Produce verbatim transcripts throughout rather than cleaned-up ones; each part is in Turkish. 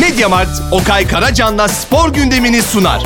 Mediamarkt, Okay Karacan'la spor gündemini sunar.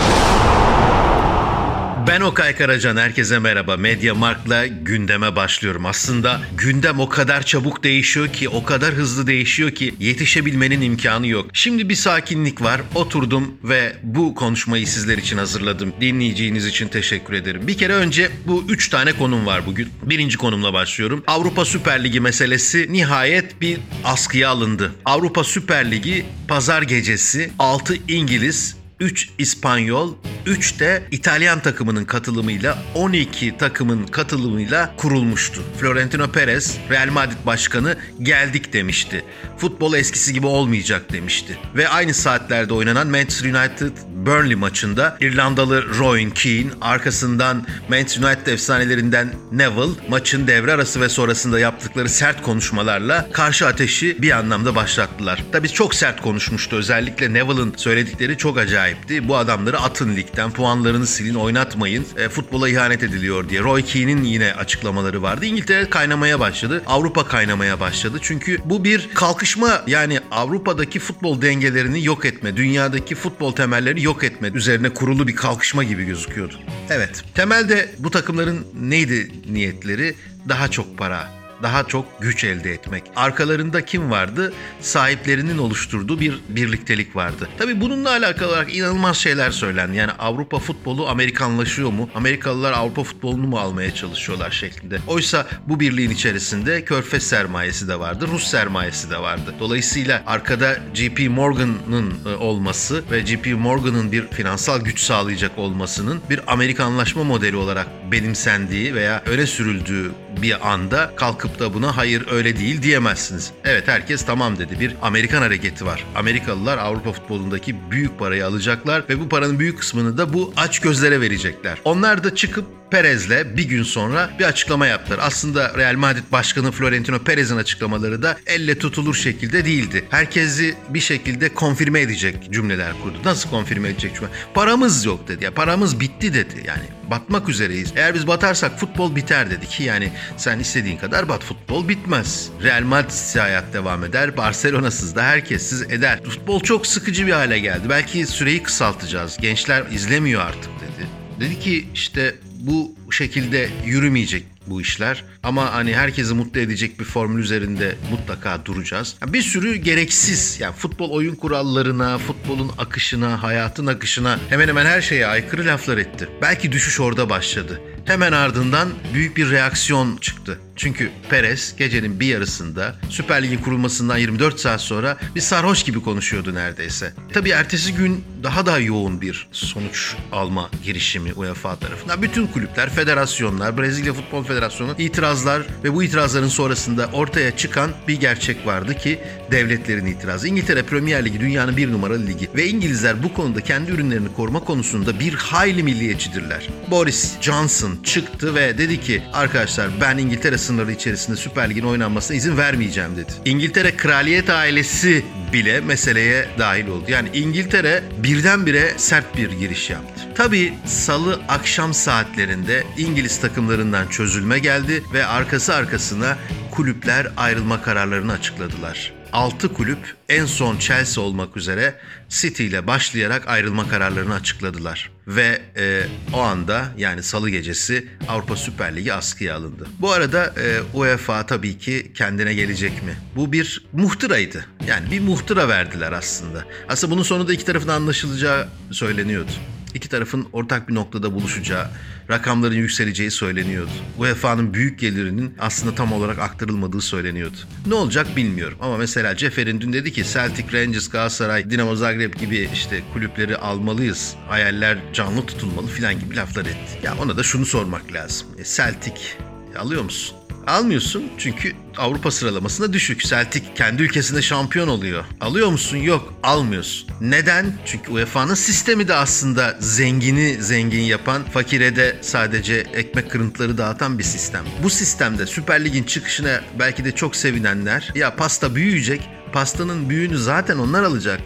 Ben Okay Karacan, herkese merhaba. Mediamarkt'la gündeme başlıyorum. Aslında gündem o kadar çabuk değişiyor ki, o kadar hızlı değişiyor ki yetişebilmenin imkanı yok. Şimdi bir sakinlik var. Oturdum ve bu konuşmayı sizler için hazırladım. Dinleyeceğiniz için teşekkür ederim. Bir kere önce bu üç tane konum var bugün. Birinci konumla başlıyorum. Avrupa Süper Ligi meselesi nihayet bir askıya alındı. Avrupa Süper Ligi pazar gecesi altı İngiliz, üç İspanyol, üç de İtalyan takımının katılımıyla, on iki takımın katılımıyla kurulmuştu. Florentino Perez, Real Madrid başkanı, geldik demişti. Futbol eskisi gibi olmayacak demişti. Ve aynı saatlerde oynanan Manchester United Burnley maçında İrlandalı Roy Keane, arkasından Manchester United efsanelerinden Neville, maçın devre arası ve sonrasında yaptıkları sert konuşmalarla karşı ateşi bir anlamda başlattılar. Tabii çok sert konuşmuştu. Özellikle Neville'ın söyledikleri çok acayipti. Bu adamları atın ligden, puanlarını silin, oynatmayın, e, futbola ihanet ediliyor diye. Roy Keane'in yine açıklamaları vardı. İngiltere kaynamaya başladı. Avrupa kaynamaya başladı. Çünkü bu bir kalkışma, yani Avrupa'daki futbol dengelerini yok etme, dünyadaki futbol temellerini yok etme üzerine kurulu bir kalkışma gibi gözüküyordu. Evet, temelde bu takımların neydi niyetleri? Daha çok para, daha çok güç elde etmek. Arkalarında kim vardı? Sahiplerinin oluşturduğu bir birliktelik vardı. Tabii bununla alakalı olarak inanılmaz şeyler söylendi. Yani Avrupa futbolu Amerikanlaşıyor mu? Amerikalılar Avrupa futbolunu mu almaya çalışıyorlar şeklinde. Oysa bu birliğin içerisinde Körfez sermayesi de vardı, Rus sermayesi de vardı. Dolayısıyla arkada J P Morgan'ın olması ve J P Morgan'ın bir finansal güç sağlayacak olmasının bir Amerikanlaşma modeli olarak benimsendiği veya öne sürüldüğü bir anda kalkıp da buna hayır öyle değil diyemezsiniz. Evet, herkes tamam dedi. Bir Amerikan hareketi var. Amerikalılar Avrupa futbolundaki büyük parayı alacaklar ve bu paranın büyük kısmını da bu aç gözlere verecekler. Onlar da çıkıp Perez'le bir gün sonra bir açıklama yaptılar. Aslında Real Madrid Başkanı Florentino Perez'in açıklamaları da elle tutulur şekilde değildi. Herkesi bir şekilde konfirme edecek cümleler kurdu. Nasıl konfirme edecek cümle? Paramız yok dedi. Ya paramız bitti dedi. Yani batmak üzereyiz. Eğer biz batarsak futbol biter dedi ki, yani sen istediğin kadar bat, futbol bitmez. Real Madrid'siz hayat devam eder. Barcelona'sız da herkessiz eder. Futbol çok sıkıcı bir hale geldi. Belki süreyi kısaltacağız. Gençler izlemiyor artık dedi. Dedi ki işte bu şekilde yürümeyecek bu işler. Ama hani herkesi mutlu edecek bir formül üzerinde mutlaka duracağız. Bir sürü gereksiz, yani futbol oyun kurallarına, futbolun akışına, hayatın akışına hemen hemen her şeye aykırı laflar etti. Belki düşüş orada başladı. Hemen ardından büyük bir reaksiyon çıktı. Çünkü Perez gecenin bir yarısında Süper Lig'in kurulmasından yirmi dört saat sonra bir sarhoş gibi konuşuyordu neredeyse. Tabii ertesi gün daha da yoğun bir sonuç alma girişimi UEFA tarafından. Bütün kulüpler, federasyonlar, Brezilya Futbol Federasyonu itirazlar ve bu itirazların sonrasında ortaya çıkan bir gerçek vardı ki devletlerin itirazı. İngiltere Premier Ligi dünyanın bir numaralı ligi ve İngilizler bu konuda kendi ürünlerini koruma konusunda bir hayli milliyetçidirler. Boris Johnson çıktı ve dedi ki, arkadaşlar ben İngiltere sınırları içerisinde Süper Lig'in oynanmasına izin vermeyeceğim dedi. İngiltere kraliyet ailesi bile meseleye dahil oldu. Yani İngiltere birdenbire sert bir giriş yaptı. Tabii salı akşam saatlerinde İngiliz takımlarından çözülme geldi ve arkası arkasına kulüpler ayrılma kararlarını açıkladılar. altı kulüp, en son Chelsea olmak üzere City ile başlayarak ayrılma kararlarını açıkladılar. Ve e, o anda, yani salı gecesi Avrupa Süper Ligi askıya alındı. Bu arada e, UEFA tabii ki kendine gelecek mi? Bu bir muhtıraydı. Yani bir muhtıra verdiler aslında. Aslında bunun sonunda iki tarafın anlaşılacağı söyleniyordu. İki tarafın ortak bir noktada buluşacağı, rakamların yükseleceği söyleniyordu. U E F A'nın büyük gelirinin aslında tam olarak aktarılmadığı söyleniyordu. Ne olacak bilmiyorum ama mesela Cefer'in dün dedi ki Celtic, Rangers, Galatasaray, Dinamo Zagreb gibi işte kulüpleri almalıyız, hayaller canlı tutulmalı filan gibi laflar etti. Ya ona da şunu sormak lazım. E, Celtic alıyor musun? Almıyorsun çünkü Avrupa sıralamasında düşük. Celtic kendi ülkesinde şampiyon oluyor. Alıyor musun? Yok, almıyorsun. Neden? Çünkü U E F A'nın sistemi de aslında zengini zengin yapan, fakire de sadece ekmek kırıntıları dağıtan bir sistem. Bu sistemde Süper Lig'in çıkışına belki de çok sevinenler, ya pasta büyüyecek, pastanın büyüğünü zaten onlar alacaklar.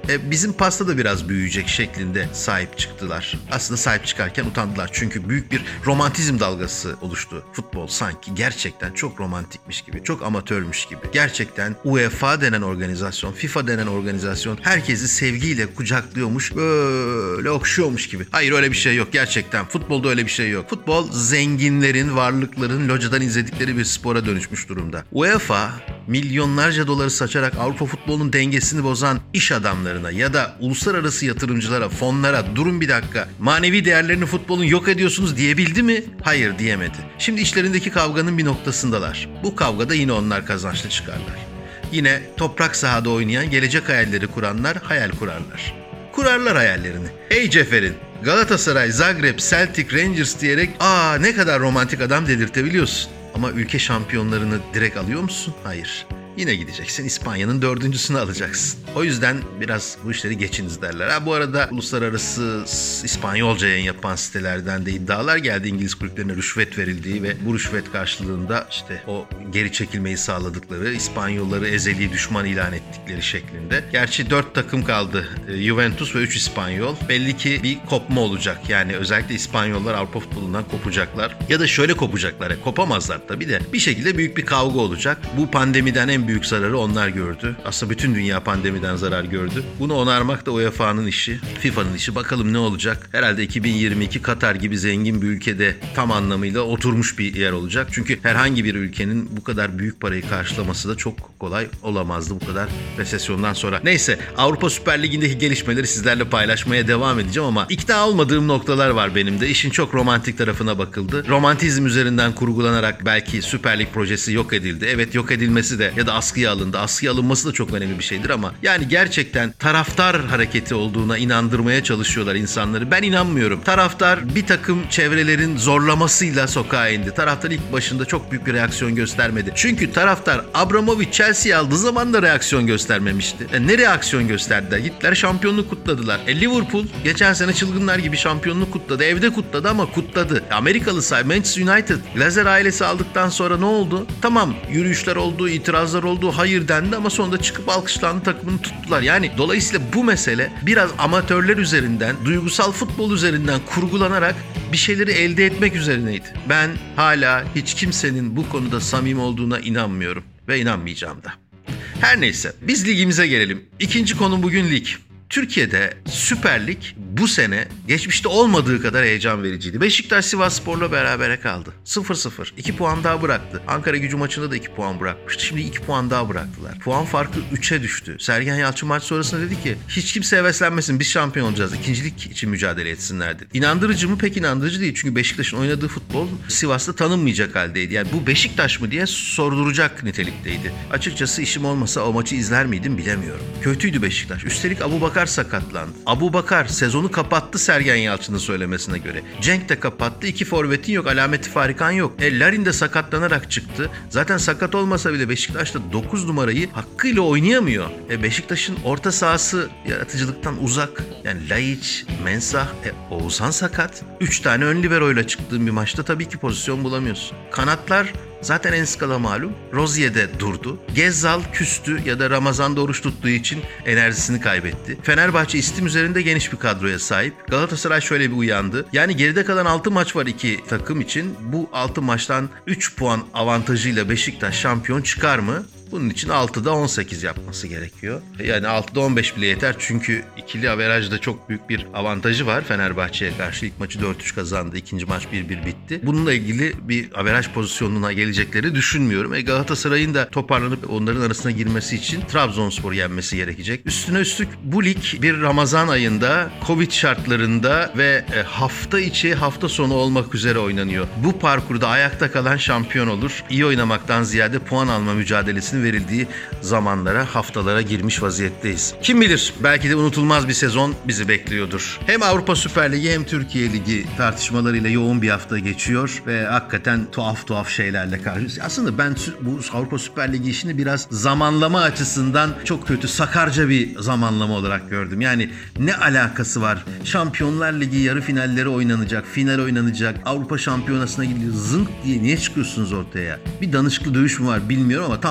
e, bizim pasta da biraz büyüyecek şeklinde sahip çıktılar. Aslında sahip çıkarken utandılar. Çünkü büyük bir romantizm dalgası oluştu. Futbol sanki gerçekten çok romantikmiş gibi, çok amatörmüş gibi. Gerçekten UEFA denen organizasyon, FIFA denen organizasyon herkesi sevgiyle kucaklıyormuş, böyle okşuyormuş gibi. Hayır, öyle bir şey yok gerçekten. Futbolda öyle bir şey yok. Futbol zenginlerin, varlıkların locadan izledikleri bir spora dönüşmüş durumda. UEFA milyonlarca doları saçarak Avrupa futbolunun dengesini bozan iş adamlarına ya da uluslararası yatırımcılara, fonlara durun bir dakika, manevi değerlerini futbolun yok ediyorsunuz diyebildi mi? Hayır, diyemedi. Şimdi içlerindeki kavganın bir noktasındalar. Bu kavgada yine onlar kazançlı çıkarlar. Yine toprak sahada oynayan, gelecek hayalleri kuranlar hayal kurarlar. Kurarlar hayallerini. Hey Cefer'in Galatasaray, Zagreb, Celtic, Rangers diyerek aa ne kadar romantik adam dedirtebiliyorsun. Ama ülke şampiyonlarını direkt alıyor musun? Hayır. Yine gideceksin, İspanya'nın dördüncüsünü alacaksın. O yüzden biraz bu işleri geçiniz derler. Ha, bu arada uluslararası İspanyolca yayın yapan sitelerden de iddialar geldi. İngiliz kulüplerine rüşvet verildiği ve bu rüşvet karşılığında işte o geri çekilmeyi sağladıkları, İspanyolları ezeli düşman ilan ettikleri şeklinde. Gerçi dört takım kaldı. Juventus ve üç İspanyol. Belli ki bir kopma olacak. Yani özellikle İspanyollar Avrupa futbolundan kopacaklar. Ya da şöyle kopacaklar. Yani kopamazlar tabii de. Bir şekilde büyük bir kavga olacak. Bu pandemiden en büyük zararı onlar gördü. Aslında bütün dünya pandemiden zarar gördü. Bunu onarmak da U E F A'nın işi, FIFA'nın işi. Bakalım ne olacak? Herhalde iki bin yirmi iki Katar gibi zengin bir ülkede tam anlamıyla oturmuş bir yer olacak. Çünkü herhangi bir ülkenin bu kadar büyük parayı karşılaması da çok kolay olamazdı bu kadar resesyondan sonra. Neyse, Avrupa Süper Ligi'ndeki gelişmeleri sizlerle paylaşmaya devam edeceğim ama ikna olmadığım noktalar var benim de. İşin çok romantik tarafına bakıldı. Romantizm üzerinden kurgulanarak belki Süper Lig projesi yok edildi. Evet, yok edilmesi de ya da askıya alındı. Askıya alınması da çok önemli bir şeydir ama yani gerçekten taraftar hareketi olduğuna inandırmaya çalışıyorlar insanları. Ben inanmıyorum. Taraftar bir takım çevrelerin zorlamasıyla sokağa indi. Taraftar ilk başında çok büyük bir reaksiyon göstermedi. Çünkü taraftar Abramovich Chelsea'yi aldığı zaman da reaksiyon göstermemişti. Yani ne reaksiyon gösterdiler? Gittiler şampiyonluk kutladılar. E Liverpool geçen sene çılgınlar gibi şampiyonluk kutladı. Evde kutladı ama kutladı. Amerikalı sahibi Manchester United Glazer ailesi aldıktan sonra ne oldu? Tamam, yürüyüşler oldu, itirazlar oldu, hayır dendi ama sonunda çıkıp alkışlandı, takımını tuttular. Yani dolayısıyla bu mesele biraz amatörler üzerinden, duygusal futbol üzerinden kurgulanarak bir şeyleri elde etmek üzerineydi. Ben hala hiç kimsenin bu konuda samimi olduğuna inanmıyorum ve inanmayacağım da. Her neyse, biz ligimize gelelim. İkinci konu bugün lig. Türkiye'de Süper Lig bu sene geçmişte olmadığı kadar heyecan vericiydi. Beşiktaş Sivasspor'la berabere kaldı. sıfır sıfır. iki puan daha bıraktı. Ankara-Gücü maçında da iki puan bırakmıştı. Şimdi iki puan daha bıraktılar. Puan farkı üçe düştü. Sergen Yalçın maç sonrasında dedi ki hiç kimse heveslenmesin, biz şampiyon olacağız. İkincilik için mücadele etsinler dedi. İnandırıcı mı? Pek inandırıcı değil. Çünkü Beşiktaş'ın oynadığı futbol Sivas'ta tanınmayacak haldeydi. Yani bu Beşiktaş mı diye sorduracak nitelikteydi. Açıkçası işim olmasa o maçı izler miydim bilemiyorum. Kötüydü Beşiktaş. Üstelik Abubakar sakatlandı. Abubakar sezonu kapattı Sergen Yalçın'ın söylemesine göre. Cenk de kapattı. İki forvetin yok. Alameti farikan yok. E, Larin de sakatlanarak çıktı. Zaten sakat olmasa bile Beşiktaş'ta dokuz numarayı hakkıyla oynayamıyor. E, Beşiktaş'ın orta sahası yaratıcılıktan uzak. Yani Laiç, Mensah, e, Oğuzhan sakat. üç tane ön liberoyla çıktığın bir maçta tabii ki pozisyon bulamıyorsun. Kanatlar zaten Enskala malum. Rozier de durdu. Gezzal küstü ya da Ramazan'da oruç tuttuğu için enerjisini kaybetti. Fenerbahçe istim üzerinde geniş bir kadroya sahip. Galatasaray şöyle bir uyandı. Yani geride kalan altı maç var iki takım için. Bu altı maçtan üç puan avantajıyla Beşiktaş şampiyon çıkar mı? Bunun için altıda on sekiz yapması gerekiyor. Yani altıda on beş bile yeter çünkü ikili averajda çok büyük bir avantajı var Fenerbahçe'ye karşı. İlk maçı dört üç kazandı, ikinci maç bir bir bitti. Bununla ilgili bir averaj pozisyonuna gelecekleri düşünmüyorum. E Galatasaray'ın da toparlanıp onların arasına girmesi için Trabzonspor'u yenmesi gerekecek. Üstüne üstlük bu lig bir Ramazan ayında, Covid şartlarında ve hafta içi hafta sonu olmak üzere oynanıyor. Bu parkurda ayakta kalan şampiyon olur. İyi oynamaktan ziyade puan alma mücadelesini verildiği zamanlara, haftalara girmiş vaziyetteyiz. Kim bilir, belki de unutulmaz bir sezon bizi bekliyordur. Hem Avrupa Süper Ligi hem Türkiye Ligi tartışmalarıyla yoğun bir hafta geçiyor ve hakikaten tuhaf tuhaf şeylerle karşıyız. Aslında ben bu Avrupa Süper Ligi işini biraz zamanlama açısından çok kötü, sakarca bir zamanlama olarak gördüm. Yani ne alakası var? Şampiyonlar Ligi yarı finalleri oynanacak, final oynanacak, Avrupa Şampiyonası'na gidiyor. Zınk diye niye çıkıyorsunuz ortaya? Bir danışıklı dövüş mü var bilmiyorum ama tam sakar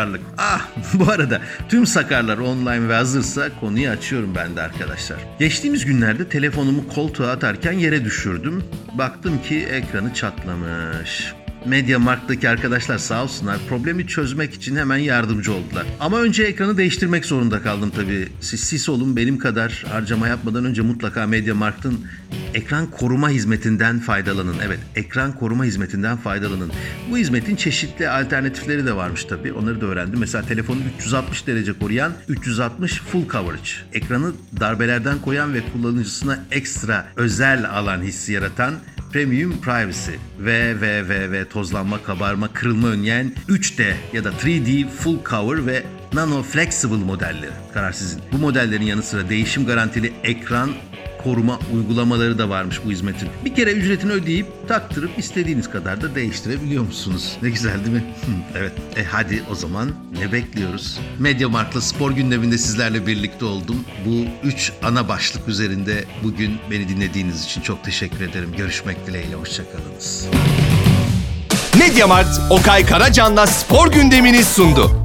sakarlık. Ah bu arada tüm sakarlar online ve hazırsa konuyu açıyorum ben de arkadaşlar. Geçtiğimiz günlerde telefonumu koltuğa atarken yere düşürdüm. Baktım ki ekranı çatlamış. MediaMarkt'taki arkadaşlar sağ olsunlar problemi çözmek için hemen yardımcı oldular. Ama önce ekranı değiştirmek zorunda kaldım tabii. Siz sis olun, benim kadar harcama yapmadan önce mutlaka MediaMarkt'ın ekran koruma hizmetinden faydalanın. Evet, ekran koruma hizmetinden faydalanın. Bu hizmetin çeşitli alternatifleri de varmış tabii. Onları da öğrendim. Mesela telefonu üç yüz altmış derece koruyan üç yüz altmış full coverage. Ekranı darbelerden koruyan ve kullanıcısına ekstra özel alan hissi yaratan Premium Privacy ve ve ve ve tozlanma, kabarma, kırılma önleyen üç D ya da üç D Full Cover ve Nano Flexible modelleri. Karar sizin. Bu modellerin yanı sıra değişim garantili ekran koruma uygulamaları da varmış bu hizmetin. Bir kere ücretini ödeyip taktırıp istediğiniz kadar da değiştirebiliyor musunuz? Ne güzel değil mi? Evet. E hadi o zaman ne bekliyoruz? MediaMarkt'la spor gündeminde sizlerle birlikte oldum. Bu üç ana başlık üzerinde bugün beni dinlediğiniz için çok teşekkür ederim. Görüşmek dileğiyle. Hoşçakalınız. MediaMarkt, Okay Karacan'la spor gündemini sundu.